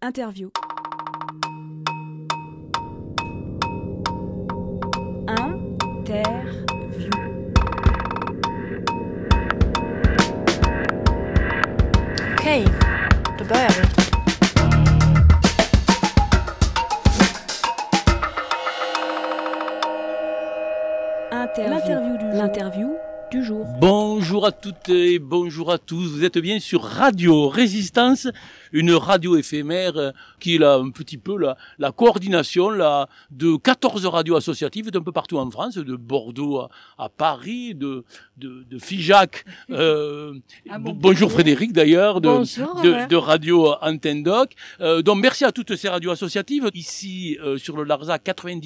Interview. Okej, då börjar vi. L'interview du jour. Bonjour à toutes et bonjour à tous. Vous êtes bien sur Radio Résistance, une radio éphémère qui est un petit peu la coordination de 14 radios associatives d'un peu partout en France, de Bordeaux à Paris, de Figeac. Bonjour Frédéric d'ailleurs, de Radio Antenne Doc. Donc merci à toutes ces radios associatives ici sur le Larzac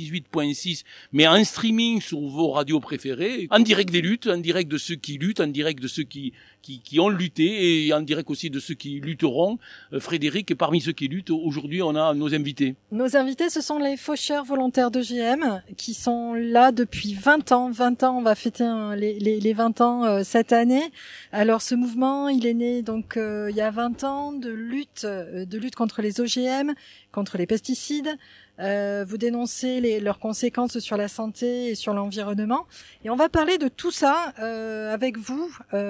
98.6, mais en streaming sur vos radios préférées, en direct des luttes, en direct de ceux qui luttent, en direct de ceux qui ont lutté et en direct aussi de ceux qui lutteront. Frédéric, parmi ceux qui luttent, aujourd'hui on a nos invités. Nos invités, ce sont les faucheurs volontaires d'EGM qui sont là depuis 20 ans. 20 ans, on va fêter les 20 ans cette année. Alors ce mouvement, il est né donc il y a 20 ans de lutte contre les OGM, contre les pesticides. Vous dénoncez leurs conséquences sur la santé et sur l'environnement. Et on va parler de tout ça avec vous,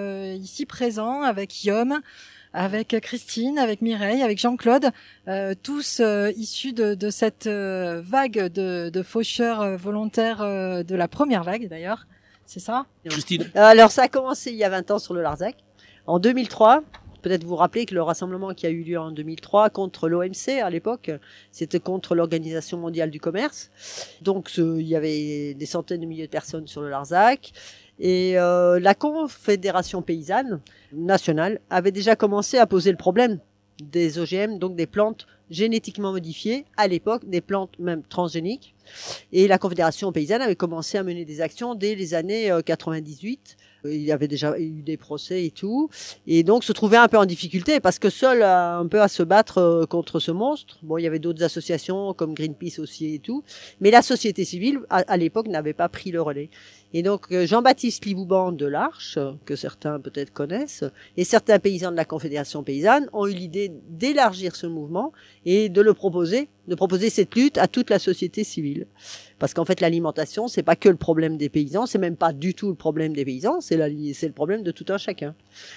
ici présents, avec Yom, avec Christine, avec Mireille, avec Jean-Claude, tous issus de cette vague de faucheurs volontaires de la première vague d'ailleurs. C'est ça, Christine? Alors ça a commencé il y a 20 ans sur le Larzac. En 2003, peut-être vous vous rappelez que le rassemblement qui a eu lieu en 2003 contre l'OMC à l'époque, c'était contre l'Organisation mondiale du commerce. Donc il y avait des centaines de milliers de personnes sur le Larzac. Et la Confédération paysanne nationale avait déjà commencé à poser le problème des OGM, donc des plantes génétiquement modifiées, à l'époque des plantes même transgéniques. Et la Confédération paysanne avait commencé à mener des actions dès les années 98. Il y avait déjà eu des procès et tout. Et donc se trouvait un peu en difficulté parce que seul un peu à se battre contre ce monstre. Bon, il y avait d'autres associations comme Greenpeace aussi et tout. Mais la société civile, à l'époque, n'avait pas pris le relais. Et donc Jean-Baptiste Livouban de l'Arche, que certains peut-être connaissent, et certains paysans de la Confédération paysanne ont eu l'idée d'élargir ce mouvement et de proposer cette lutte à toute la société civile. Parce qu'en fait, l'alimentation, c'est pas que le problème des paysans, c'est même pas du tout le problème des paysans, c'est le problème de tout un chacun.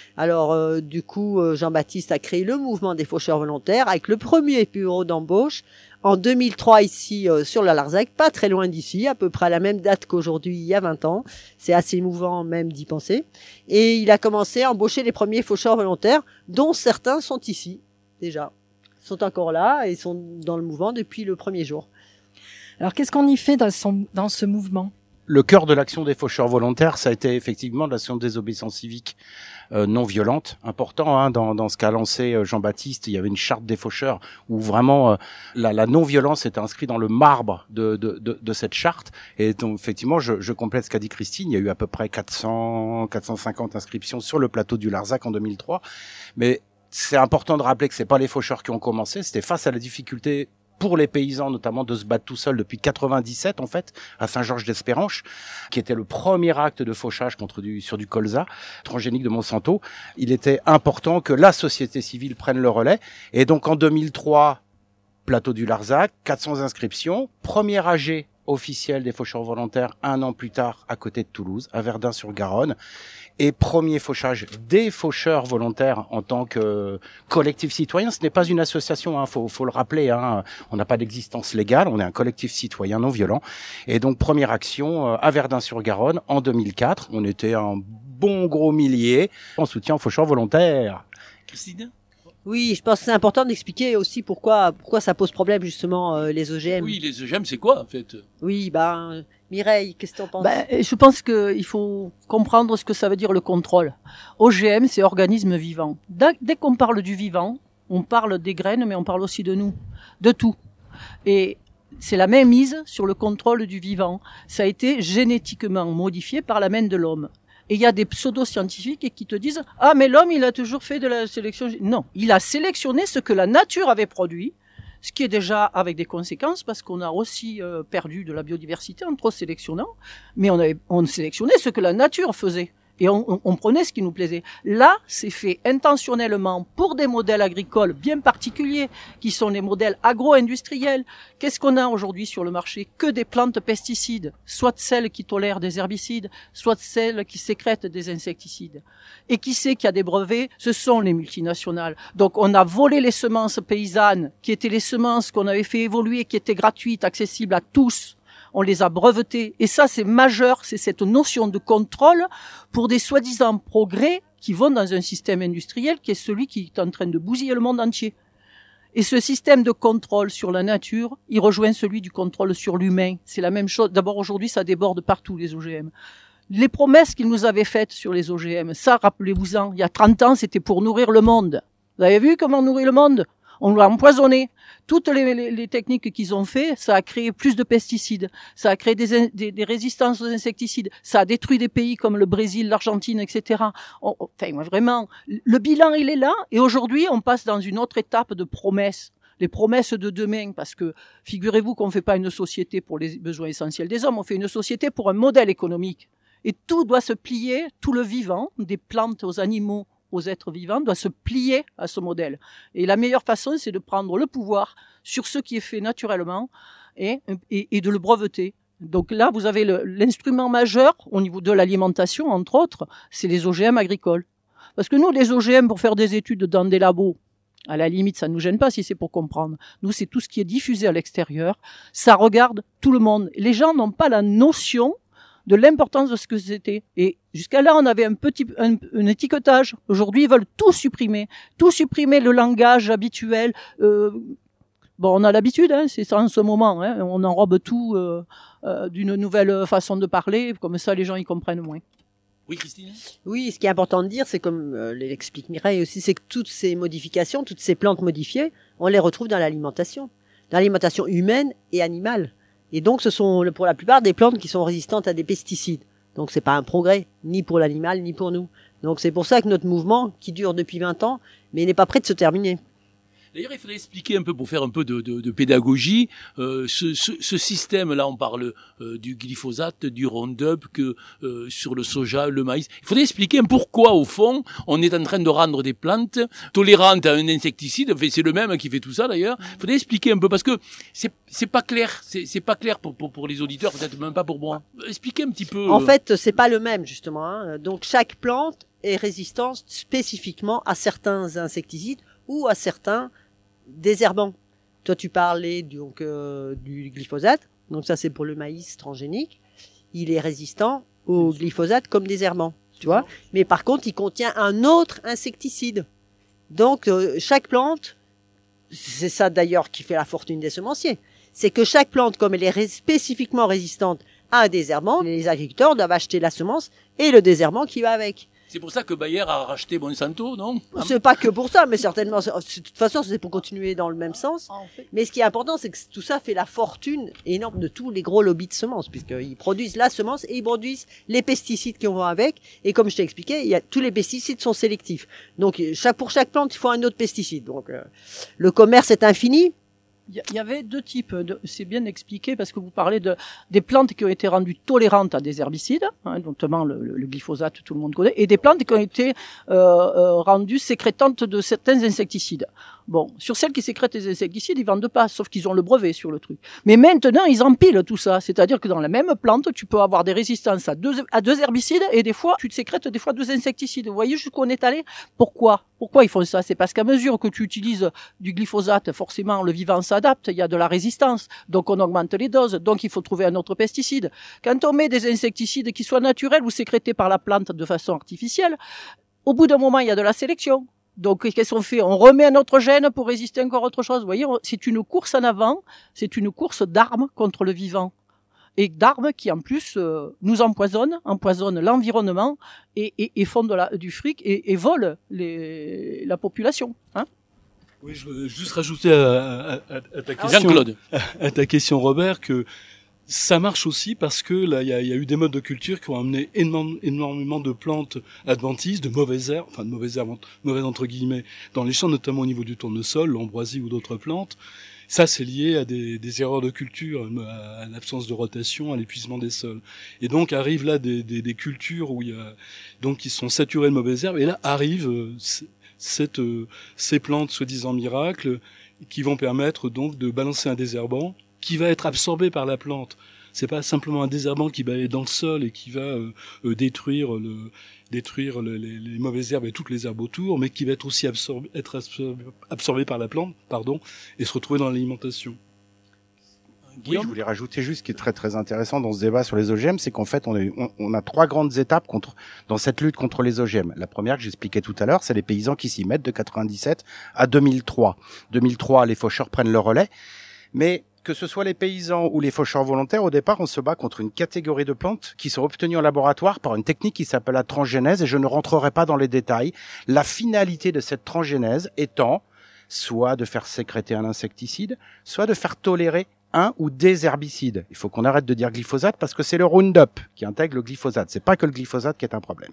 Alors, du coup, Jean-Baptiste a créé le mouvement des faucheurs volontaires avec le premier bureau d'embauche en 2003 ici sur la Larzac, pas très loin d'ici, à peu près à la même date qu'aujourd'hui, il y a 20 ans. C'est assez émouvant même d'y penser. Et il a commencé à embaucher les premiers faucheurs volontaires, dont certains sont ici déjà, sont encore là et sont dans le mouvement depuis le premier jour. Alors qu'est-ce qu'on y fait dans ce mouvement ? Le cœur de l'action des faucheurs volontaires, ça a été effectivement l'action de désobéissance civique non violente, important dans ce qu'a lancé Jean-Baptiste. Il y avait une charte des faucheurs où vraiment la non-violence était inscrite dans le marbre de cette charte. Et donc effectivement, je complète ce qu'a dit Christine. Il y a eu à peu près 450 inscriptions sur le plateau du Larzac en 2003. Mais c'est important de rappeler que c'est pas les faucheurs qui ont commencé. C'était face à la difficulté pour les paysans, notamment, de se battre tout seuls depuis 97, en fait, à Saint-Georges-d'Espéranche, qui était le premier acte de fauchage sur du colza, transgénique de Monsanto. Il était important que la société civile prenne le relais. Et donc, en 2003, plateau du Larzac, 400 inscriptions, premier AG officiel des faucheurs volontaires, 1 an plus tard, à côté de Toulouse, à Verdun-sur-Garonne. Et premier fauchage des faucheurs volontaires en tant que collectif citoyen. Ce n'est pas une association, faut le rappeler. On n'a pas d'existence légale, on est un collectif citoyen non violent. Et donc première action à Verdun-sur-Garonne en 2004. On était un bon gros millier en soutien aux faucheurs volontaires. Christine ? Oui, je pense que c'est important d'expliquer aussi pourquoi ça pose problème justement les OGM. Oui, les OGM, c'est quoi en fait ? Oui, Mireille, qu'est-ce que tu en penses ? Je pense qu'il faut comprendre ce que ça veut dire le contrôle. OGM, c'est organisme vivant. Dès qu'on parle du vivant, on parle des graines, mais on parle aussi de nous, de tout. Et c'est la même mise sur le contrôle du vivant. Ça a été génétiquement modifié par la main de l'homme. Et il y a des pseudo-scientifiques qui te disent « Ah, mais l'homme, il a toujours fait de la sélection. » Non, il a sélectionné ce que la nature avait produit, ce qui est déjà avec des conséquences, parce qu'on a aussi perdu de la biodiversité en trop sélectionnant, mais on sélectionnait ce que la nature faisait. Et on prenait ce qui nous plaisait. Là, c'est fait intentionnellement pour des modèles agricoles bien particuliers, qui sont les modèles agro-industriels. Qu'est-ce qu'on a aujourd'hui sur le marché? Que des plantes pesticides, soit celles qui tolèrent des herbicides, soit celles qui sécrètent des insecticides. Et qui sait qu'il y a des brevets? Ce sont les multinationales. Donc on a volé les semences paysannes, qui étaient les semences qu'on avait fait évoluer, qui étaient gratuites, accessibles à tous. On les a brevetées. Et ça, c'est majeur, c'est cette notion de contrôle pour des soi-disant progrès qui vont dans un système industriel qui est celui qui est en train de bousiller le monde entier. Et ce système de contrôle sur la nature, il rejoint celui du contrôle sur l'humain. C'est la même chose. D'abord, aujourd'hui, ça déborde partout, les OGM. Les promesses qu'ils nous avaient faites sur les OGM, ça, rappelez-vous-en, il y a 30 ans, c'était pour nourrir le monde. Vous avez vu comment nourrir le monde? On l'a empoisonné. Toutes les techniques qu'ils ont fait, ça a créé plus de pesticides, ça a créé des résistances aux insecticides, ça a détruit des pays comme le Brésil, l'Argentine, etc. Vraiment, le bilan, il est là. Et aujourd'hui, on passe dans une autre étape de promesses. Les promesses de demain, parce que figurez-vous qu'on ne fait pas une société pour les besoins essentiels des hommes, on fait une société pour un modèle économique. Et tout doit se plier, tout le vivant, des plantes aux animaux, aux êtres vivants, doit se plier à ce modèle. Et la meilleure façon, c'est de prendre le pouvoir sur ce qui est fait naturellement et de le breveter. Donc là, vous avez l'instrument majeur au niveau de l'alimentation, entre autres, c'est les OGM agricoles. Parce que nous, les OGM, pour faire des études dans des labos, à la limite, ça ne nous gêne pas si c'est pour comprendre. nous, c'est tout ce qui est diffusé à l'extérieur. Ça regarde tout le monde. Les gens n'ont pas la notion de l'importance de ce que c'était. Et jusqu'à là, on avait un étiquetage. Aujourd'hui, ils veulent tout supprimer, le langage habituel. On a l'habitude, c'est ça en ce moment. On enrobe tout d'une nouvelle façon de parler, comme ça les gens y comprennent moins. Oui, Christine? Oui, ce qui est important de dire, c'est comme l'explique Mireille aussi, c'est que toutes ces modifications, toutes ces plantes modifiées, on les retrouve dans l'alimentation humaine et animale. Et donc, ce sont pour la plupart des plantes qui sont résistantes à des pesticides. Donc, c'est pas un progrès, ni pour l'animal, ni pour nous. Donc, c'est pour ça que notre mouvement, qui dure depuis 20 ans, mais n'est pas prêt de se terminer. D'ailleurs, il faudrait expliquer un peu, pour faire un peu de pédagogie, ce système-là, on parle du glyphosate, du Roundup, sur le soja, le maïs. Il faudrait expliquer pourquoi, au fond, on est en train de rendre des plantes tolérantes à un insecticide. Enfin, c'est le même qui fait tout ça, d'ailleurs. Il faudrait expliquer un peu, parce que c'est pas clair. C'est pas clair pour les auditeurs, peut-être même pas pour moi. Expliquez un petit peu. En fait, c'est pas le même, justement. Donc, chaque plante est résistante spécifiquement à certains insecticides ou à certains désherbants. Toi, tu parlais du glyphosate. Donc ça, c'est pour le maïs transgénique. Il est résistant au glyphosate comme désherbant, tu vois. Mais par contre, il contient un autre insecticide. Donc, chaque plante, c'est ça d'ailleurs qui fait la fortune des semenciers, c'est que chaque plante, comme elle est spécifiquement résistante à un désherbant, les agriculteurs doivent acheter la semence et le désherbant qui va avec. C'est pour ça que Bayer a racheté Monsanto, non? C'est pas que pour ça, mais certainement, de toute façon, c'est pour continuer dans le même sens. Mais ce qui est important, c'est que tout ça fait la fortune énorme de tous les gros lobbies de semences, puisqu'ils produisent la semence et ils produisent les pesticides qui vont avec. Et comme je t'ai expliqué, tous les pesticides sont sélectifs. Donc, pour chaque plante, il faut un autre pesticide. Donc, le commerce est infini. Il y avait deux types, c'est bien expliqué parce que vous parlez des plantes qui ont été rendues tolérantes à des herbicides, notamment le glyphosate, tout le monde connaît, et des plantes qui ont été rendues sécrétantes de certains insecticides. Bon, sur celles qui sécrètent les insecticides, ils vendent pas, sauf qu'ils ont le brevet sur le truc. Mais maintenant, ils empilent tout ça. C'est-à-dire que dans la même plante, tu peux avoir des résistances à deux herbicides et des fois, tu te sécrètes des fois 2 insecticides. Vous voyez jusqu'où on est allé? Pourquoi ils font ça? C'est parce qu'à mesure que tu utilises du glyphosate, forcément, le vivant s'adapte. Il y a de la résistance. Donc, on augmente les doses. Donc, il faut trouver un autre pesticide. Quand on met des insecticides qui soient naturels ou sécrétés par la plante de façon artificielle, au bout d'un moment, il y a de la sélection. Donc, qu'est-ce qu'on fait? On remet un autre gène pour résister encore à autre chose. Vous voyez, c'est une course en avant, c'est une course d'armes contre le vivant. Et d'armes qui, en plus, nous empoisonnent l'environnement et font du fric et volent la population. Oui, je veux juste rajouter à ta question, Jean-Claude. à ta question, Robert, que Ça marche aussi parce que là, il y a eu des modes de culture qui ont amené énormément de plantes adventices, de mauvaises herbes mauvaises entre guillemets, dans les champs, notamment au niveau du tournesol, l'ambroisie ou d'autres plantes. Ça, c'est lié à des erreurs de culture, à l'absence de rotation, à l'épuisement des sols. Et donc arrivent là des cultures où il y a donc qui sont saturées de mauvaises herbes. Et là arrivent ces plantes soi-disant miracles qui vont permettre donc de balancer un désherbant qui va être absorbé par la plante. C'est pas simplement un désherbant qui va aller dans le sol et qui va détruire les mauvaises herbes et toutes les herbes autour, mais qui va être aussi absorbé par la plante, et se retrouver dans l'alimentation. Oui, je voulais rajouter juste ce qui est très très intéressant dans ce débat sur les OGM, c'est qu'en fait on a trois grandes étapes dans cette lutte contre les OGM. La première que j'expliquais tout à l'heure, c'est les paysans qui s'y mettent de 97 à 2003. 2003, les faucheurs prennent le relais, mais que ce soit les paysans ou les faucheurs volontaires, au départ, on se bat contre une catégorie de plantes qui sont obtenues en laboratoire par une technique qui s'appelle la transgénèse, et je ne rentrerai pas dans les détails. La finalité de cette transgénèse étant soit de faire sécréter un insecticide, soit de faire tolérer un ou des herbicides. Il faut qu'on arrête de dire glyphosate parce que c'est le Roundup qui intègre le glyphosate. C'est pas que le glyphosate qui est un problème.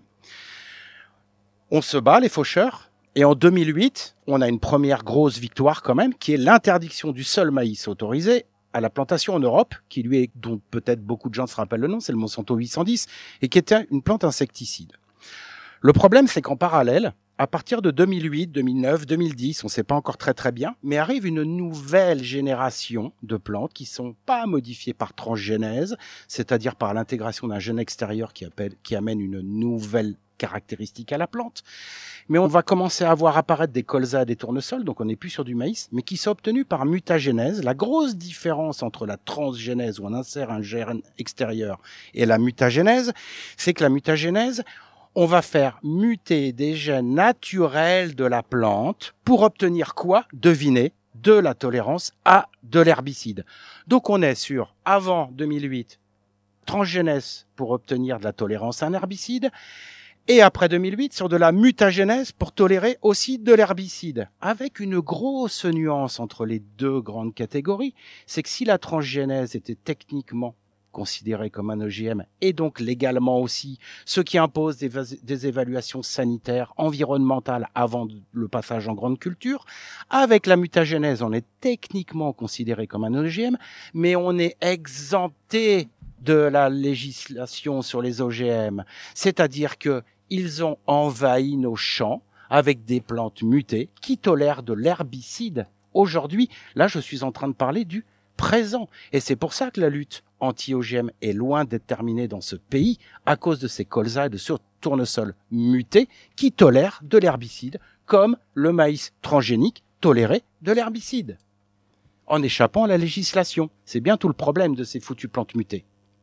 On se bat, les faucheurs. Et en 2008, on a une première grosse victoire quand même, qui est l'interdiction du seul maïs autorisé à la plantation en Europe, dont peut-être beaucoup de gens se rappellent le nom, c'est le Monsanto 810, et qui était une plante insecticide. Le problème, c'est qu'en parallèle, à partir de 2008, 2009, 2010, on ne sait pas encore très très bien, mais arrive une nouvelle génération de plantes qui sont pas modifiées par transgénèse, c'est-à-dire par l'intégration d'un gène extérieur qui amène une nouvelle caractéristique à la plante. Mais on va commencer à voir apparaître des colzas et des tournesols, donc on n'est plus sur du maïs, mais qui sont obtenus par mutagénèse. La grosse différence entre la transgénèse, où on insère un gène extérieur, et la mutagénèse, c'est que la mutagénèse, on va faire muter des gènes naturels de la plante pour obtenir quoi? Devinez, de la tolérance à de l'herbicide. Donc on est sur, avant 2008, transgénèse pour obtenir de la tolérance à un herbicide, et après 2008, sur de la mutagénèse pour tolérer aussi de l'herbicide. Avec une grosse nuance entre les deux grandes catégories, c'est que si la transgénèse était techniquement considérée comme un OGM, et donc légalement aussi, ce qui impose des évaluations sanitaires, environnementales avant le passage en grande culture, avec la mutagénèse, on est techniquement considéré comme un OGM, mais on est exempté de la législation sur les OGM. C'est-à-dire que ils ont envahi nos champs avec des plantes mutées qui tolèrent de l'herbicide. Aujourd'hui, là, je suis en train de parler du présent. Et c'est pour ça que la lutte anti-OGM est loin d'être terminée dans ce pays à cause de ces colzas et de ce tournesol mutés qui tolèrent de l'herbicide comme le maïs transgénique tolérait de l'herbicide. En échappant à la législation. C'est bien tout le problème de ces foutues plantes mutées.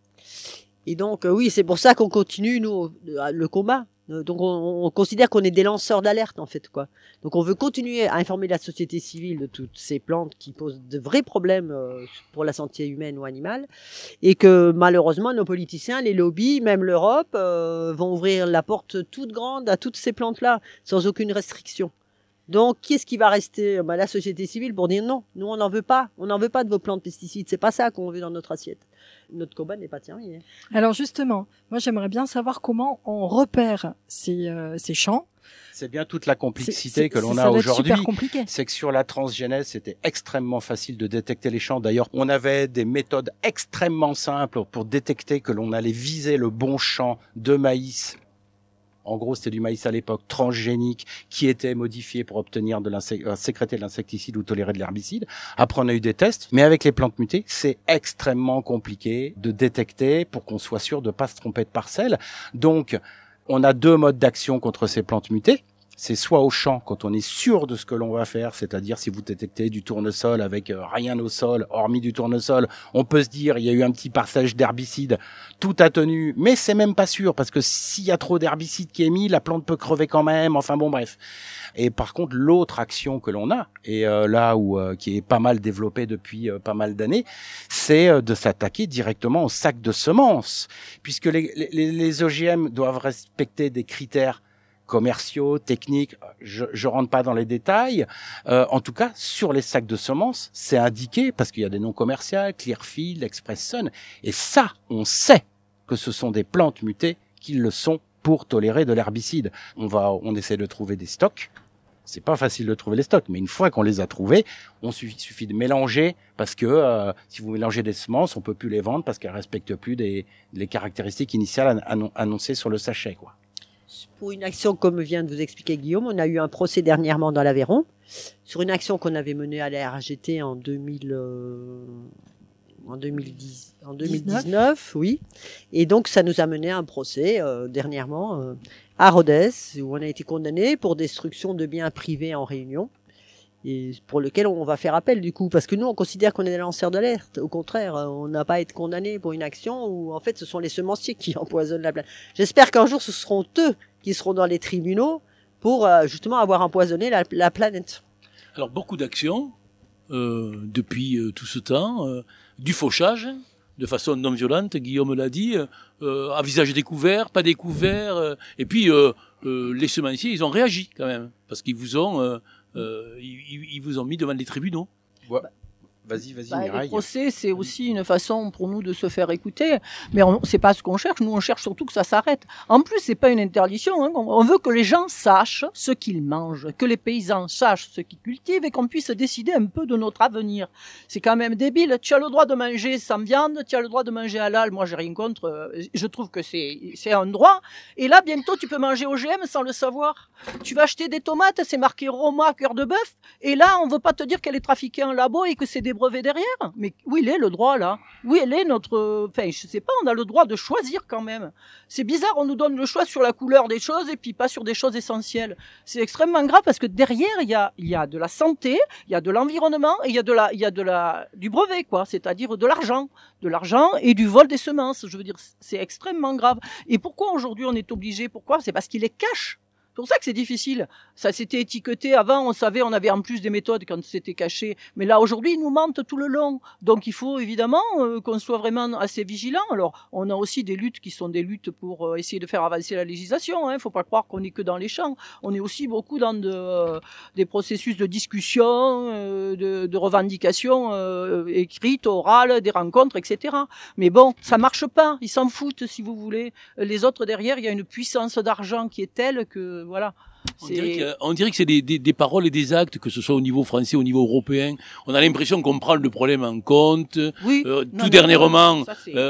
Et donc, oui, c'est pour ça qu'on continue, nous, le combat. Donc, on considère qu'on est des lanceurs d'alerte, en fait, quoi. Donc, on veut continuer à informer la société civile de toutes ces plantes qui posent de vrais problèmes pour la santé humaine ou animale. Et que, malheureusement, nos politiciens, les lobbies, même l'Europe, vont ouvrir la porte toute grande à toutes ces plantes-là, sans aucune restriction. Donc, qui est-ce qui va rester? La société civile pour dire non, nous on n'en veut pas. On n'en veut pas de vos plantes pesticides. C'est pas ça qu'on veut dans notre assiette. Notre combat n'est pas terminé. Alors justement, moi j'aimerais bien savoir comment on repère ces champs. C'est bien toute la complexité que l'on a aujourd'hui. C'est que sur la transgénèse, c'était extrêmement facile de détecter les champs. D'ailleurs, on avait des méthodes extrêmement simples pour détecter que l'on allait viser le bon champ de maïs. En gros, c'était du maïs à l'époque transgénique qui était modifié pour obtenir sécréter de l'insecticide ou tolérer de l'herbicide. Après, on a eu des tests, mais avec les plantes mutées, c'est extrêmement compliqué de détecter pour qu'on soit sûr de pas se tromper de parcelle. Donc, on a deux modes d'action contre ces plantes mutées. C'est soit au champ, quand on est sûr de ce que l'on va faire, c'est-à-dire si vous détectez du tournesol avec rien au sol, hormis du tournesol, on peut se dire il y a eu un petit passage d'herbicide, tout a tenu, mais c'est même pas sûr, parce que s'il y a trop d'herbicide qui est mis, la plante peut crever quand même, enfin bon bref. Et par contre, l'autre action que l'on a, et qui est pas mal développée depuis pas mal d'années, c'est de s'attaquer directement au sac de semences, puisque les OGM doivent respecter des critères commerciaux, techniques, je rentre pas dans les détails. En tout cas, sur les sacs de semences, c'est indiqué parce qu'il y a des noms commerciaux, Clearfield, Express Sun, et ça, on sait que ce sont des plantes mutées qui le sont pour tolérer de l'herbicide. On essaie de trouver des stocks. C'est pas facile de trouver les stocks, mais une fois qu'on les a trouvés, suffit de mélanger parce que si vous mélangez des semences, on peut plus les vendre parce qu'elles respectent plus les caractéristiques initiales annoncées sur le sachet, quoi. Pour une action, comme vient de vous expliquer Guillaume, on a eu un procès dernièrement dans l'Aveyron sur une action qu'on avait menée à la RGT en 2019, oui. Et donc, ça nous a mené à un procès dernièrement à Rodez, où on a été condamné pour destruction de biens privés en Réunion, et pour lequel on va faire appel du coup, parce que nous, on considère qu'on est des lanceurs d'alerte. Au contraire, on n'a pas à être condamné pour une action où, en fait, ce sont les semenciers qui empoisonnent la planète. J'espère qu'un jour, ce seront eux qui seront dans les tribunaux pour justement avoir empoisonné la planète. Alors, beaucoup d'actions depuis tout ce temps, du fauchage, de façon non violente, Guillaume l'a dit, à visage découvert, pas découvert, et puis les semenciers, ils ont réagi quand même, parce qu'ils vous ont mis devant les tribunaux. Ouais. Vas-y, Mireille. Le procès, c'est aussi une façon pour nous de se faire écouter, mais c'est pas ce qu'on cherche. Nous, on cherche surtout que ça s'arrête. En plus, c'est pas une interdiction. Hein. On veut que les gens sachent ce qu'ils mangent, que les paysans sachent ce qu'ils cultivent et qu'on puisse décider un peu de notre avenir. C'est quand même débile. Tu as le droit de manger sans viande, tu as le droit de manger halal. Moi, j'ai rien contre. Je trouve que c'est un droit. Et là, bientôt, tu peux manger OGM sans le savoir. Tu vas acheter des tomates, c'est marqué Roma, cœur de bœuf. Et là, on veut pas te dire qu'elle est trafiquée en labo et que c'est des brevets derrière. Mais où il est le droit là? Où il est notre... Enfin, je sais pas, on a le droit de choisir quand même. C'est bizarre, on nous donne le choix sur la couleur des choses et puis pas sur des choses essentielles. C'est extrêmement grave parce que derrière, il y a de la santé, il y a de l'environnement et il y a du brevet, quoi. C'est-à-dire de l'argent. De l'argent et du vol des semences. Je veux dire, c'est extrêmement grave. Et pourquoi aujourd'hui on est obligé? Pourquoi? C'est parce qu'il les cache. C'est pour ça que c'est difficile. Ça s'était étiqueté avant, on savait, on avait en plus des méthodes quand c'était caché. Mais là, aujourd'hui, ils nous mentent tout le long. Donc, il faut évidemment qu'on soit vraiment assez vigilant. Alors, on a aussi des luttes qui sont des luttes pour essayer de faire avancer la législation. Faut pas croire qu'on est que dans les champs. On est aussi beaucoup dans des processus de discussion, de revendications écrites, orales, des rencontres, etc. Mais bon, ça marche pas. Ils s'en foutent, si vous voulez. Les autres derrière, il y a une puissance d'argent qui est telle que voilà. On dirait que c'est des paroles et des actes, que ce soit au niveau français, au niveau européen. On a l'impression qu'on prend le problème en compte. Oui. Dernièrement,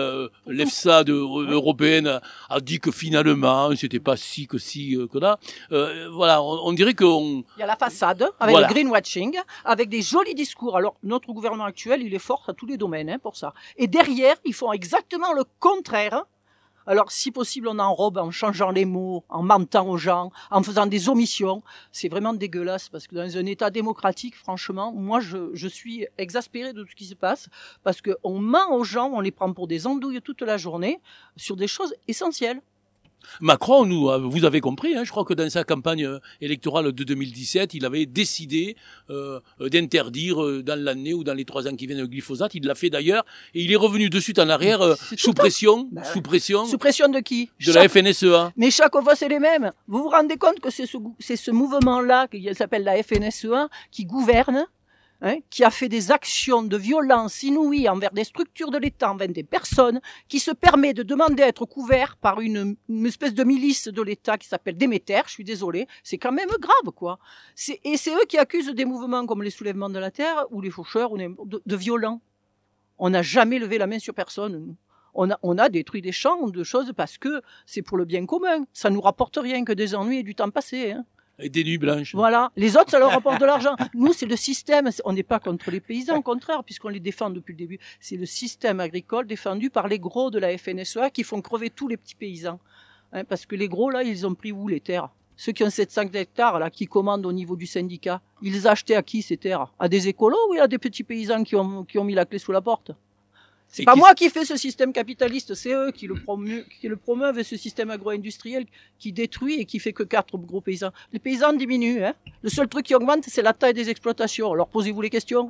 l'EFSA européenne a dit que finalement, c'était pas si que là. Voilà, on dirait qu'on... Il y a la façade, avec le greenwashing, avec des jolis discours. Alors, notre gouvernement actuel, il est fort à tous les domaines pour ça. Et derrière, ils font exactement le contraire. Alors, si possible, on enrobe en changeant les mots, en mentant aux gens, en faisant des omissions. C'est vraiment dégueulasse parce que dans un État démocratique, franchement, moi, je suis exaspérée de tout ce qui se passe parce qu'on ment aux gens, on les prend pour des andouilles toute la journée sur des choses essentielles. Macron, vous avez compris, je crois que dans sa campagne électorale de 2017, il avait décidé d'interdire dans l'année ou dans les 3 ans qui viennent le glyphosate. Il l'a fait d'ailleurs et il est revenu de suite en arrière sous pression. Sous pression. Sous pression de qui? La FNSEA. Mais chaque fois c'est les mêmes. Vous vous rendez compte que c'est ce mouvement-là qui s'appelle la FNSEA qui gouverne? Qui a fait des actions de violence inouïes envers des structures de l'État, envers des personnes, qui se permet de demander à être couvert par une espèce de milice de l'État qui s'appelle Déméter, je suis désolé, c'est quand même grave, quoi. Et c'est eux qui accusent des mouvements comme les soulèvements de la terre, ou les faucheurs, ou de violents. On n'a jamais levé la main sur personne. On a détruit des champs, de choses, parce que c'est pour le bien commun. Ça nous rapporte rien que des ennuis et du temps passé, Et des nuits blanches. Voilà. Les autres, ça leur rapporte de l'argent. Nous, c'est le système. On n'est pas contre les paysans, au contraire, puisqu'on les défend depuis le début. C'est le système agricole défendu par les gros de la FNSEA qui font crever tous les petits paysans. Parce que les gros, là, ils ont pris où les terres? Ceux qui ont 700 hectares, là, qui commandent au niveau du syndicat, ils achetaient à qui ces terres? À des écolos ou à des petits paysans qui ont mis la clé sous la porte? C'est pas moi qui fais ce système capitaliste, c'est eux qui le promeuvent, et ce système agro-industriel qui détruit et qui fait que 4 gros paysans. Les paysans diminuent, Le seul truc qui augmente, c'est la taille des exploitations. Alors posez-vous les questions.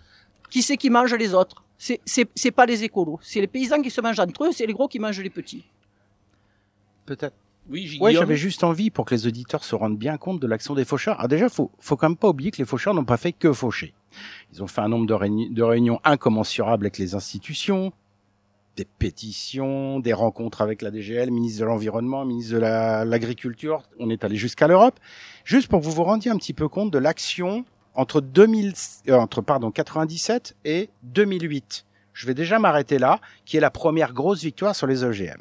Qui c'est qui mange les autres? C'est pas les écolos. C'est les paysans qui se mangent entre eux, c'est les gros qui mangent les petits. Peut-être. Oui, Guillaume. Ouais, j'avais juste envie pour que les auditeurs se rendent bien compte de l'action des faucheurs. Alors déjà, faut quand même pas oublier que les faucheurs n'ont pas fait que faucher. Ils ont fait un nombre de réunions incommensurables avec les institutions, des pétitions, des rencontres avec la DGL, ministre de l'Environnement, ministre de l'Agriculture. On est allé jusqu'à l'Europe. Juste pour que vous vous rendiez un petit peu compte de l'action entre 97 et 2008. Je vais déjà m'arrêter là, qui est la première grosse victoire sur les OGM.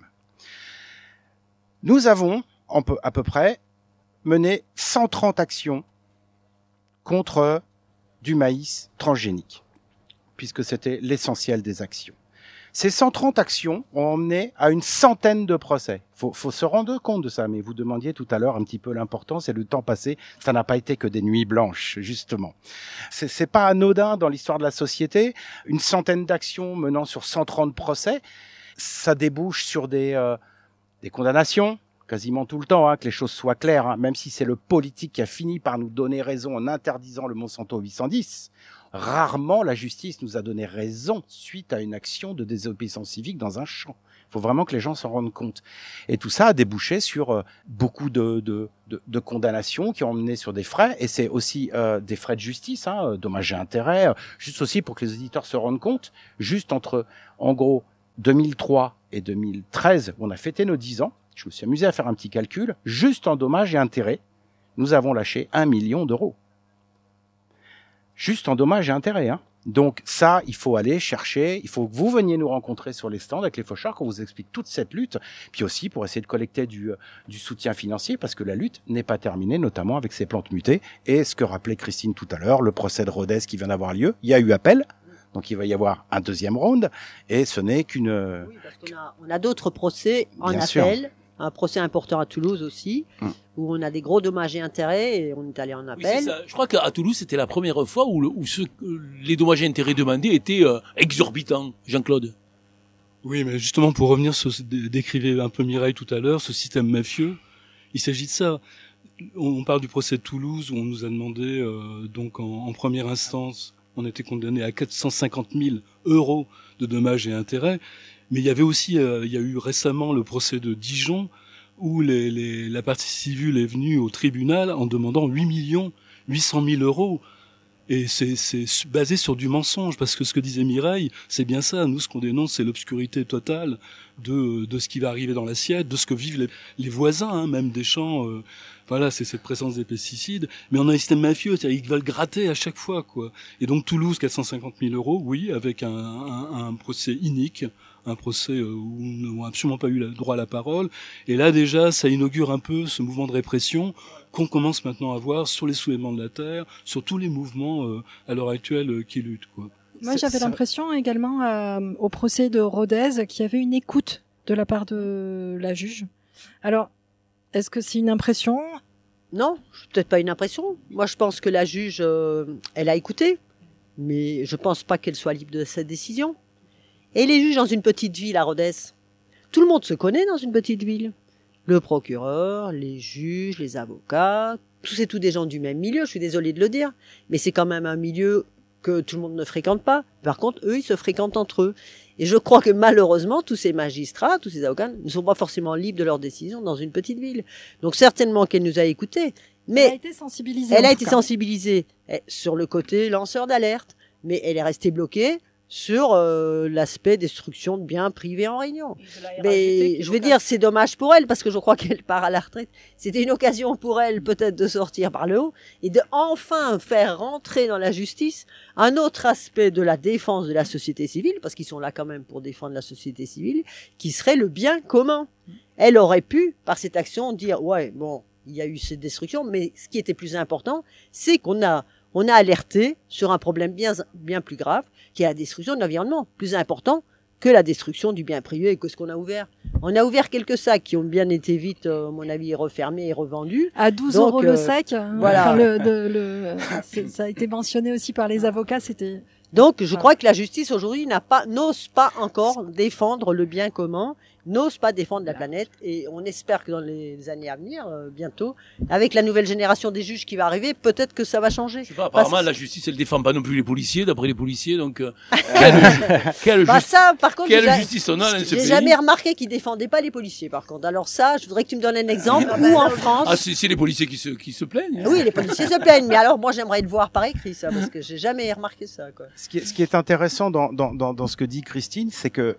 Nous avons, à peu près, mené 130 actions contre du maïs transgénique, puisque c'était l'essentiel des actions. Ces 130 actions ont emmené à une centaine de procès. Faut se rendre compte de ça, mais vous demandiez tout à l'heure un petit peu l'importance et le temps passé. Ça n'a pas été que des nuits blanches, justement. C'est pas anodin dans l'histoire de la société. Une centaine d'actions menant sur 130 procès, ça débouche sur des condamnations, quasiment tout le temps, que les choses soient claires, même si c'est le politique qui a fini par nous donner raison en interdisant le Monsanto 810. Rarement la justice nous a donné raison suite à une action de désobéissance civique dans un champ. Il faut vraiment que les gens s'en rendent compte. Et tout ça a débouché sur beaucoup de condamnations qui ont mené sur des frais, et c'est aussi des frais de justice, dommages et intérêts, juste aussi pour que les auditeurs se rendent compte, juste entre, en gros, 2003 et 2013, on a fêté nos 10 ans, je me suis amusé à faire un petit calcul, juste en dommages et intérêts, nous avons lâché 1 million d'euros. Juste en dommages et intérêts, Donc ça, il faut aller chercher, il faut que vous veniez nous rencontrer sur les stands avec les faucheurs, qu'on vous explique toute cette lutte, puis aussi pour essayer de collecter du soutien financier, parce que la lutte n'est pas terminée, notamment avec ces plantes mutées, et ce que rappelait Christine tout à l'heure, le procès de Rodez qui vient d'avoir lieu, il y a eu appel, donc il va y avoir un deuxième round, et ce n'est qu'une... Oui, parce qu'on a d'autres procès en Bien appel, sûr. un procès important à Toulouse aussi, où on a des gros dommages et intérêts, et on est allé en Oui, appel. c'est ça. Je crois qu'à Toulouse, c'était la première fois où les dommages et intérêts demandés étaient exorbitants, Jean-Claude. Oui, mais justement, pour revenir sur ce décrivait un peu Mireille tout à l'heure, ce système mafieux, il s'agit de ça. On parle du procès de Toulouse, où on nous a demandé, donc en première instance, on était condamné à 450 000 € de dommages et intérêts. Mais il y avait aussi, il y a eu récemment le procès de Dijon, où la partie civile est venue au tribunal en demandant 8 800 000 €. Et c'est basé sur du mensonge, parce que ce que disait Mireille, c'est bien ça. Nous, ce qu'on dénonce, c'est l'obscurité totale de ce qui va arriver dans l'assiette, de ce que vivent les voisins, même des champs. Voilà, c'est cette présence des pesticides. Mais on a un système mafieux, c'est-à-dire ils veulent gratter à chaque fois, quoi. Et donc Toulouse, 450 000 €, oui, avec un procès inique, un procès où nous n'avons absolument pas eu le droit à la parole. Et là, déjà, ça inaugure un peu ce mouvement de répression qu'on commence maintenant à voir sur les soulèvements de la terre, sur tous les mouvements à l'heure actuelle qui luttent, quoi. Moi, j'avais l'impression également au procès de Rodez qu'il y avait une écoute de la part de la juge. Alors, est-ce que c'est une impression? Non, peut-être pas une impression. Moi, je pense que la juge, elle a écouté, mais je pense pas qu'elle soit libre de cette décision. Et les juges dans une petite ville à Rodez, tout le monde se connaît dans une petite ville. Le procureur, les juges, les avocats, c'est tous des gens du même milieu, je suis désolée de le dire, mais c'est quand même un milieu que tout le monde ne fréquente pas. Par contre, eux, ils se fréquentent entre eux. Et je crois que malheureusement, tous ces magistrats, tous ces avocats ne sont pas forcément libres de leurs décisions dans une petite ville. Donc certainement qu'elle nous a écoutés, mais Elle a été sensibilisée. elle en a tout été cas. sensibilisée sur le côté lanceur d'alerte, mais elle est restée bloquée sur l'aspect destruction de biens privés en Réunion. Mais je veux dire, c'est dommage pour elle, parce que je crois qu'elle part à la retraite. C'était une occasion pour elle peut-être de sortir par le haut et de enfin faire rentrer dans la justice un autre aspect de la défense de la société civile, parce qu'ils sont là quand même pour défendre la société civile, qui serait le bien commun. Elle aurait pu, par cette action, dire, ouais, bon, il y a eu cette destruction, mais ce qui était plus important, c'est qu'on a alerté sur un problème bien plus grave, qui est la destruction de l'environnement, plus important que la destruction du bien privé et que ce qu'on a ouvert. On a ouvert quelques sacs qui ont bien été vite, à mon avis, refermés et revendus. À 12 Donc, € le sac. voilà. Ça a été mentionné aussi par les avocats. C'était Donc, je crois que la justice aujourd'hui n'ose pas encore défendre le bien commun, n'ose pas défendre la planète, et on espère que dans les années à venir, bientôt, avec la nouvelle génération des juges qui va arriver, peut-être que ça va changer. Je sais pas, apparemment, la justice, elle défend pas non plus les policiers, d'après les policiers, donc, quelle justice on a dans ce pays. J'ai jamais remarqué qu'ils défendaient pas les policiers, par contre. Alors ça, je voudrais que tu me donnes un exemple, où en France. Ah, c'est les policiers qui se plaignent. Oui, les policiers se plaignent, mais alors moi, j'aimerais le voir par écrit, ça, parce que j'ai jamais remarqué ça, quoi. Ce qui est intéressant dans ce que dit Christine, c'est que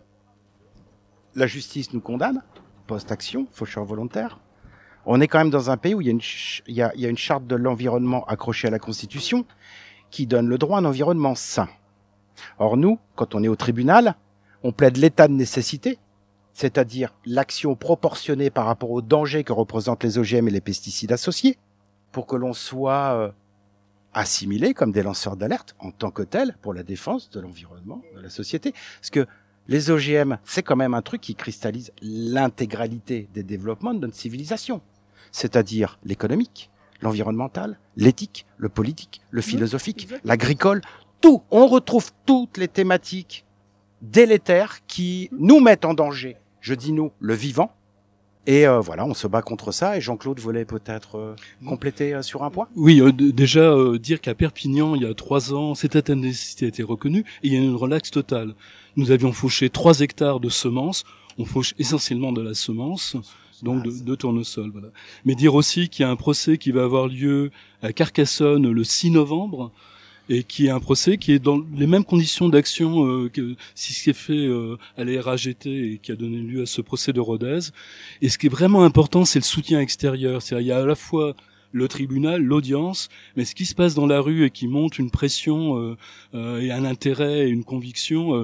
la justice nous condamne, post-action, faucheur volontaire. On est quand même dans un pays où il y a une charte de l'environnement accrochée à la Constitution qui donne le droit à un environnement sain. Or nous, quand on est au tribunal, on plaide l'état de nécessité, c'est-à-dire l'action proportionnée par rapport au danger que représentent les OGM et les pesticides associés, pour que l'on soit assimilés comme des lanceurs d'alerte en tant que tels pour la défense de l'environnement, de la société. Parce que les OGM, c'est quand même un truc qui cristallise l'intégralité des développements de notre civilisation. C'est-à-dire l'économique, l'environnemental, l'éthique, le politique, le philosophique, l'agricole, tout. On retrouve toutes les thématiques délétères qui nous mettent en danger. Je dis nous, le vivant. Et voilà, on se bat contre ça. Et Jean-Claude voulait peut-être compléter sur un point. Oui, déjà dire qu'à Perpignan, il y a 3 ans, cette état de nécessité a été reconnu et il y a une relaxe totale. Nous avions fauché 3 hectares de semences. On fauche essentiellement de la semence, donc de tournesol. Voilà. Mais dire aussi qu'il y a un procès qui va avoir lieu à Carcassonne le 6 novembre et qui est un procès qui est dans les mêmes conditions d'action que ce qui est fait à la RAGT et qui a donné lieu à ce procès de Rodez. Et ce qui est vraiment important, c'est le soutien extérieur. C'est-à-dire, il y a à la fois le tribunal, l'audience, mais ce qui se passe dans la rue et qui monte une pression et un intérêt et une conviction,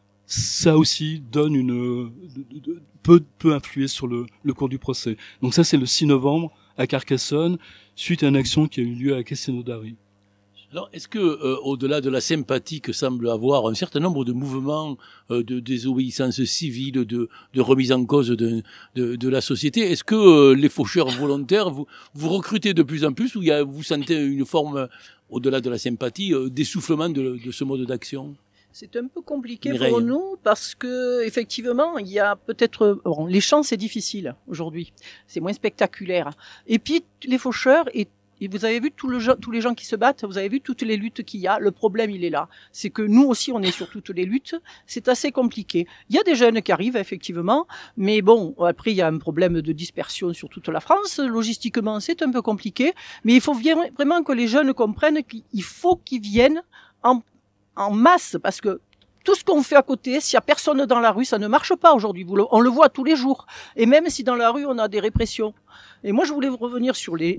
ça aussi donne peut influer sur le cours du procès. Donc ça, c'est le 6 novembre à Carcassonne, suite à une action qui a eu lieu à Castelnaudary. Alors, est-ce que, au-delà de la sympathie que semble avoir un certain nombre de mouvements de désobéissance civile, de remise en cause de la société, est-ce que les faucheurs volontaires, vous recrutez de plus en plus, ou vous sentez une forme, au-delà de la sympathie, d'essoufflement de ce mode d'action? C'est un peu compliqué Mireille. pour nous parce que effectivement, il y a peut-être les champs, c'est difficile aujourd'hui, c'est moins spectaculaire. Et puis les faucheurs et vous avez vu tous les gens qui se battent, vous avez vu toutes les luttes qu'il y a. Le problème, il est là. C'est que nous aussi, on est sur toutes les luttes. C'est assez compliqué. Il y a des jeunes qui arrivent, effectivement. Mais bon, après, il y a un problème de dispersion sur toute la France. Logistiquement, c'est un peu compliqué. Mais il faut vraiment que les jeunes comprennent qu'il faut qu'ils viennent en masse. Parce que tout ce qu'on fait à côté, s'il y a personne dans la rue, ça ne marche pas aujourd'hui. On le voit tous les jours. Et même si dans la rue, on a des répressions. Et moi, je voulais revenir sur les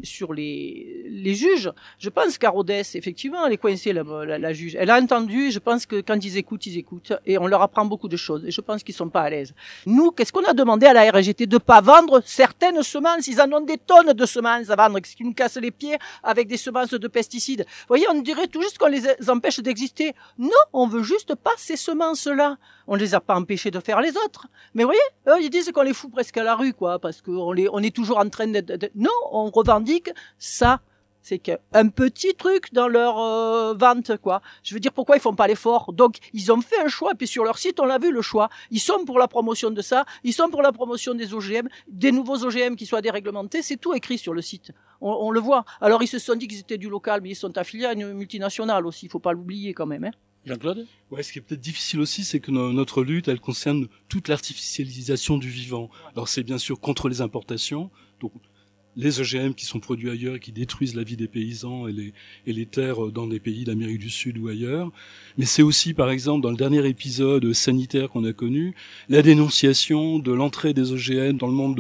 juges. Je pense qu'à Rodez, effectivement, elle est coincée, la juge. Elle a entendu, je pense que quand ils écoutent. Et on leur apprend beaucoup de choses. Et je pense qu'ils sont pas à l'aise. Nous, qu'est-ce qu'on a demandé à la RGT? De pas vendre certaines semences. Ils en ont des tonnes de semences à vendre. Ce qui nous casse les pieds avec des semences de pesticides. Vous voyez, on dirait tout juste qu'on les empêche d'exister. Non, on veut juste pas ces semences-là. On les a pas empêchés de faire les autres. Mais vous voyez, eux, ils disent qu'on les fout presque à la rue, quoi, parce qu'on est toujours en train non, on revendique ça. C'est qu'un petit truc dans leur vente, quoi. Je veux dire, pourquoi ils font pas l'effort? Donc, ils ont fait un choix, puis sur leur site, on l'a vu, le choix. Ils sont pour la promotion de ça, ils sont pour la promotion des OGM, des nouveaux OGM qui soient déréglementés, c'est tout écrit sur le site. On le voit. Alors, ils se sont dit qu'ils étaient du local, mais ils sont affiliés à une multinationale aussi, il faut pas l'oublier quand même, hein. Jean-Claude? Ouais, ce qui est peut-être difficile aussi, c'est que notre lutte, elle concerne toute l'artificialisation du vivant. Alors, c'est bien sûr contre les importations, donc les OGM qui sont produits ailleurs et qui détruisent la vie des paysans et les terres dans des pays d'Amérique du Sud ou ailleurs. Mais c'est aussi, par exemple, dans le dernier épisode sanitaire qu'on a connu, la dénonciation de l'entrée des OGM dans le monde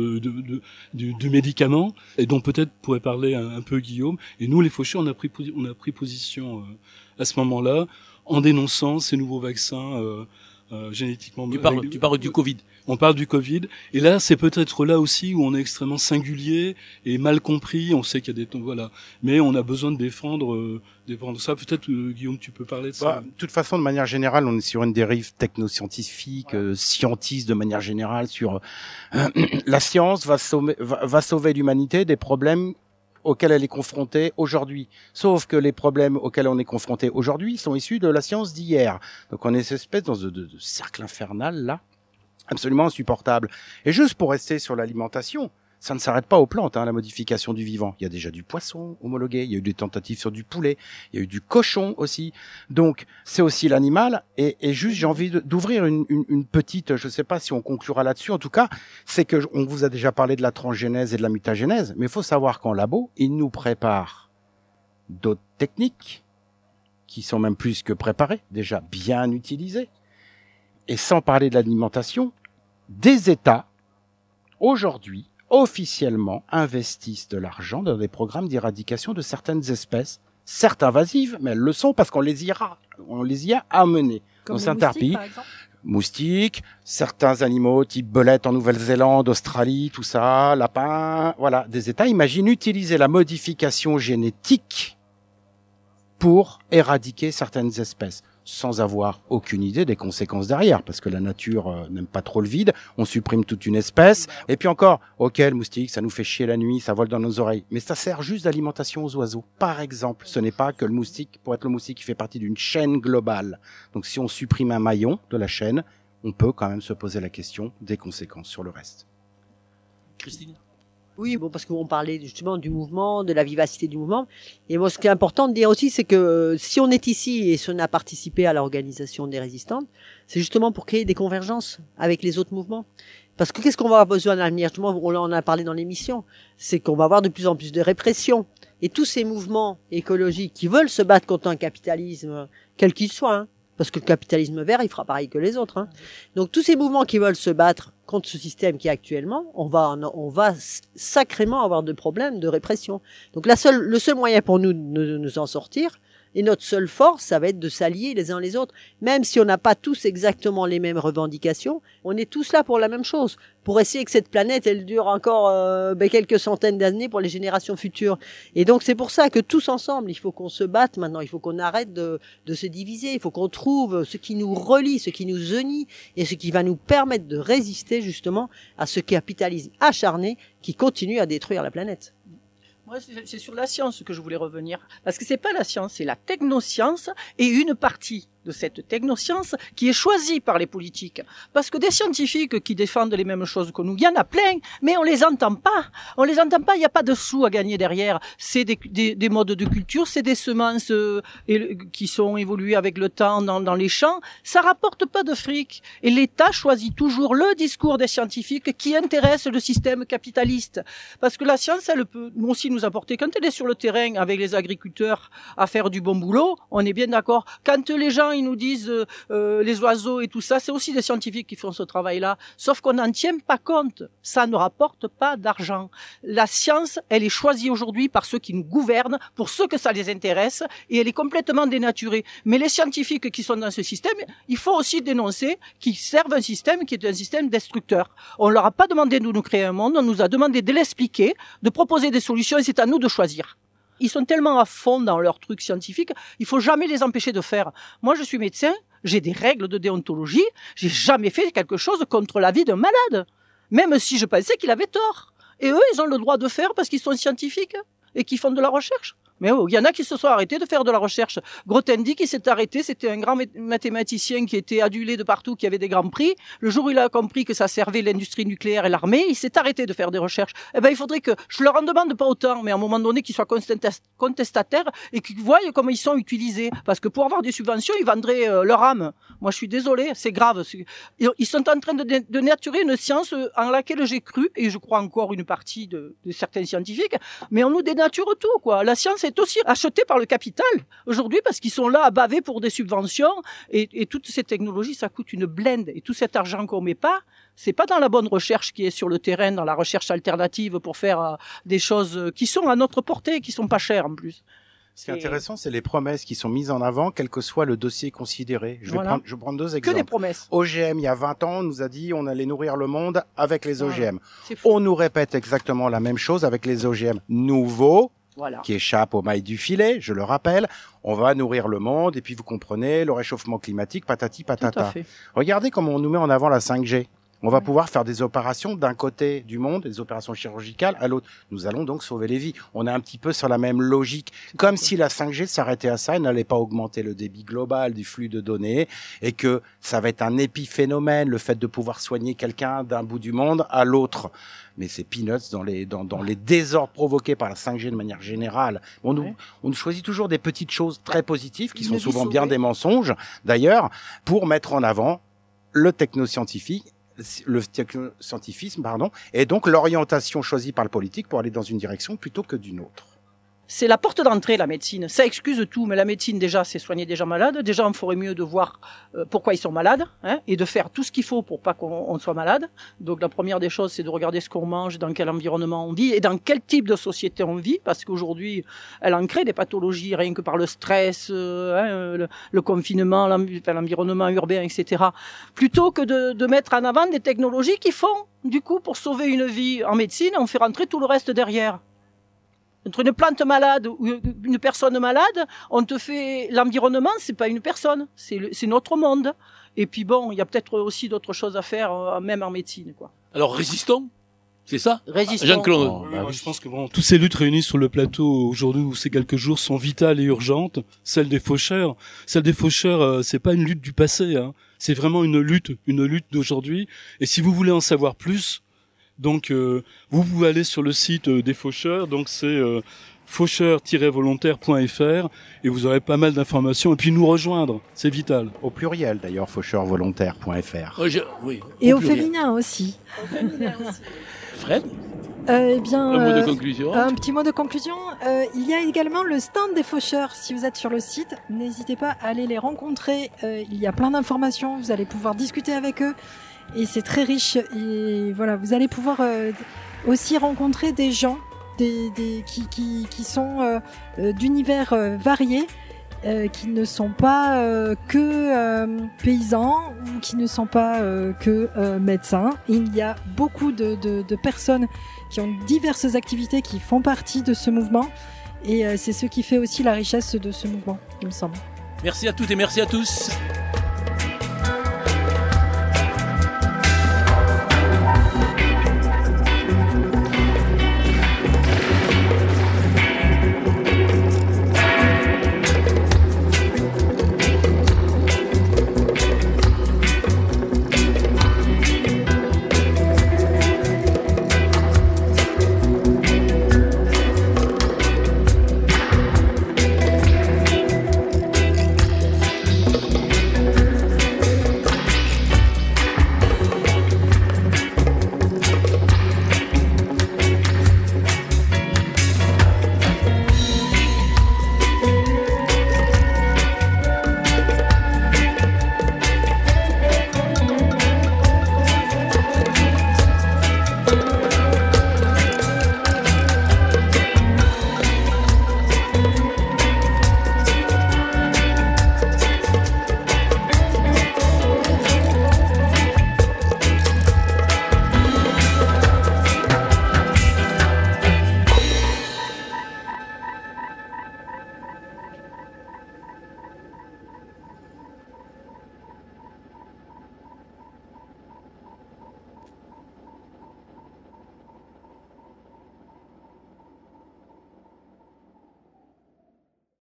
du médicament, et dont peut-être pourrait parler un peu Guillaume. Et nous, les faucheurs, on a pris position à ce moment-là, en dénonçant ces nouveaux vaccins génétiquement... Tu parles du Covid. On parle du Covid. Et là, c'est peut-être là aussi où on est extrêmement singulier et mal compris. On sait qu'il y a des... Voilà. Mais on a besoin de défendre ça. Peut-être, Guillaume, tu peux parler de ça. De toute façon, de manière générale, on est sur une dérive technoscientifique, scientiste de manière générale, sur la science va sauver l'humanité des problèmes auxquels elle est confrontée aujourd'hui. Sauf que les problèmes auxquels on est confronté aujourd'hui sont issus de la science d'hier. Donc on est cette espèce de cercle infernal là, absolument insupportable. Et juste pour rester sur l'alimentation, ça ne s'arrête pas aux plantes, la modification du vivant. Il y a déjà du poisson homologué, il y a eu des tentatives sur du poulet, il y a eu du cochon aussi. Donc, c'est aussi l'animal. Et juste, j'ai envie d'ouvrir une petite, je ne sais pas si on conclura là-dessus, en tout cas, c'est que on vous a déjà parlé de la transgénèse et de la mutagénèse, mais il faut savoir qu'en labo, ils nous préparent d'autres techniques qui sont même plus que préparées, déjà bien utilisées. Et sans parler de l'alimentation, des États, aujourd'hui, officiellement investissent de l'argent dans des programmes d'éradication de certaines espèces, certes invasives, mais elles le sont parce qu'on les y a amenées. Comme Dans les certains moustiques, pays, par exemple. moustiques, certains animaux type belette en Nouvelle-Zélande, Australie, tout ça, lapins, voilà, des États imaginent utiliser la modification génétique pour éradiquer certaines espèces, sans avoir aucune idée des conséquences derrière, parce que la nature n'aime pas trop le vide, on supprime toute une espèce, et puis encore, ok, le moustique, ça nous fait chier la nuit, ça vole dans nos oreilles, mais ça sert juste d'alimentation aux oiseaux. Par exemple, ce n'est pas que le moustique, pour être le moustique, qui fait partie d'une chaîne globale. Donc si on supprime un maillon de la chaîne, on peut quand même se poser la question des conséquences sur le reste. Christine? Oui, bon, parce qu'on parlait justement du mouvement, de la vivacité du mouvement. Et moi, ce qui est important de dire aussi, c'est que si on est ici et si on a participé à l'organisation des résistantes, c'est justement pour créer des convergences avec les autres mouvements. Parce que qu'est-ce qu'on va avoir besoin à l'avenir? Justement, on en a parlé dans l'émission. C'est qu'on va avoir de plus en plus de répression. Et tous ces mouvements écologiques qui veulent se battre contre un capitalisme, quel qu'il soit, parce que le capitalisme vert, il fera pareil que les autres. Donc tous ces mouvements qui veulent se battre contre ce système qui est actuellement, on va sacrément avoir de problèmes de répression. Donc le seul moyen pour nous de nous en sortir, et notre seule force, ça va être de s'allier les uns les autres. Même si on n'a pas tous exactement les mêmes revendications, on est tous là pour la même chose. Pour essayer que cette planète, elle dure encore quelques centaines d'années pour les générations futures. Et donc c'est pour ça que tous ensemble, il faut qu'on se batte maintenant. Il faut qu'on arrête de se diviser. Il faut qu'on trouve ce qui nous relie, ce qui nous unit et ce qui va nous permettre de résister justement à ce capitalisme acharné qui continue à détruire la planète. Moi, c'est sur la science que je voulais revenir. Parce que c'est pas la science, c'est la technoscience et une partie de cette technoscience qui est choisie par les politiques. Parce que des scientifiques qui défendent les mêmes choses que nous, il y en a plein, mais on les entend pas. On les entend pas, il n'y a pas de sous à gagner derrière. C'est des modes de culture, c'est des semences qui sont évoluées avec le temps dans les champs. Ça rapporte pas de fric. Et l'État choisit toujours le discours des scientifiques qui intéresse le système capitaliste. Parce que la science, elle peut aussi nous apporter, quand elle est sur le terrain avec les agriculteurs à faire du bon boulot, on est bien d'accord. Quand les gens ils nous disent les oiseaux et tout ça, c'est aussi des scientifiques qui font ce travail-là. Sauf qu'on n'en tient pas compte. Ça ne rapporte pas d'argent. La science, elle est choisie aujourd'hui par ceux qui nous gouvernent, pour ceux que ça les intéresse, et elle est complètement dénaturée. Mais les scientifiques qui sont dans ce système, il faut aussi dénoncer qu'ils servent un système qui est un système destructeur. On leur a pas demandé de nous créer un monde, on nous a demandé de l'expliquer, de proposer des solutions, et c'est à nous de choisir. Ils sont tellement à fond dans leurs trucs scientifiques, il faut jamais les empêcher de faire. Moi, je suis médecin, j'ai des règles de déontologie, j'ai jamais fait quelque chose contre la vie d'un malade. Même si je pensais qu'il avait tort. Et eux, ils ont le droit de faire parce qu'ils sont scientifiques et qu'ils font de la recherche. Mais il y en a qui se sont arrêtés de faire de la recherche. Grothendieck, qui s'est arrêté, c'était un grand mathématicien qui était adulé de partout, qui avait des grands prix. Le jour où il a compris que ça servait l'industrie nucléaire et l'armée, il s'est arrêté de faire des recherches. Eh ben, il faudrait que, je leur en demande pas autant, mais à un moment donné, qu'ils soient contestataires et qu'ils voient comment ils sont utilisés. Parce que pour avoir des subventions, ils vendraient leur âme. Moi, je suis désolé, c'est grave. Ils sont en train de naturer une science en laquelle j'ai cru, et je crois encore une partie de certains scientifiques, mais on nous dénature tout, quoi. La science est aussi achetée par le capital aujourd'hui parce qu'ils sont là à baver pour des subventions et toutes ces technologies, ça coûte une blinde. Et tout cet argent qu'on met pas, c'est pas dans la bonne recherche qui est sur le terrain, dans la recherche alternative pour faire des choses qui sont à notre portée, qui sont pas chères en plus. Ce qui est intéressant, c'est les promesses qui sont mises en avant, quel que soit le dossier considéré. Je vais prendre deux exemples. Que des promesses. OGM, il y a 20 ans, on nous a dit on allait nourrir le monde avec les OGM. On nous répète exactement la même chose avec les OGM nouveaux, qui échappent aux mailles du filet, je le rappelle. On va nourrir le monde, et puis vous comprenez, le réchauffement climatique, patati patata. Tout à fait. Regardez comment on nous met en avant la 5G. On va pouvoir faire des opérations d'un côté du monde, des opérations chirurgicales, à l'autre. Nous allons donc sauver les vies. On est un petit peu sur la même logique. Comme si la 5G s'arrêtait à ça et n'allait pas augmenter le débit global du flux de données et que ça va être un épiphénomène, le fait de pouvoir soigner quelqu'un d'un bout du monde à l'autre. Mais c'est peanuts dans les désordres provoqués par la 5G de manière générale. On nous choisit toujours des petites choses très positives qui sont souvent bien des mensonges, d'ailleurs, pour mettre en avant le technoscientifisme, et donc l'orientation choisie par le politique pour aller dans une direction plutôt que d'une autre. C'est la porte d'entrée, la médecine. Ça excuse tout, mais la médecine, déjà, c'est soigner des gens malades. Déjà, on ferait mieux de voir pourquoi ils sont malades, et de faire tout ce qu'il faut pour pas qu'on soit malade. Donc, la première des choses, c'est de regarder ce qu'on mange, dans quel environnement on vit, et dans quel type de société on vit, parce qu'aujourd'hui, elle en crée des pathologies, rien que par le stress, le confinement, l'environnement urbain, etc. Plutôt que de mettre en avant des technologies qui font, du coup, pour sauver une vie en médecine, on fait rentrer tout le reste derrière. Entre une plante malade ou une personne malade, on te fait l'environnement, c'est pas une personne, c'est notre monde. Et puis bon, il y a peut-être aussi d'autres choses à faire, même en médecine, quoi. Alors résistons, c'est ça, Résistons. Jean-Claude. Je pense que toutes ces luttes réunies sur le plateau aujourd'hui ou ces quelques jours sont vitales et urgentes. Celle des faucheurs, c'est pas une lutte du passé, hein. C'est vraiment une lutte d'aujourd'hui. Et si vous voulez en savoir plus, donc vous pouvez aller sur le site des faucheurs, donc c'est faucheurs-volontaire.fr et vous aurez pas mal d'informations et puis nous rejoindre, c'est vital. Au pluriel d'ailleurs, faucheurs-volontaire.fr. Oui. Et au féminin aussi. Fred, Eh bien, un mot de conclusion. un petit mot de conclusion. Il y a également le stand des faucheurs. Si vous êtes sur le site, n'hésitez pas à aller les rencontrer. Il y a plein d'informations. Vous allez pouvoir discuter avec eux. Et c'est très riche. Et voilà, vous allez pouvoir aussi rencontrer des gens qui sont d'univers variés, qui ne sont pas que paysans ou qui ne sont pas que médecins. Il y a beaucoup de personnes qui ont diverses activités qui font partie de ce mouvement. Et c'est ce qui fait aussi la richesse de ce mouvement, il me semble. Merci à toutes et merci à tous.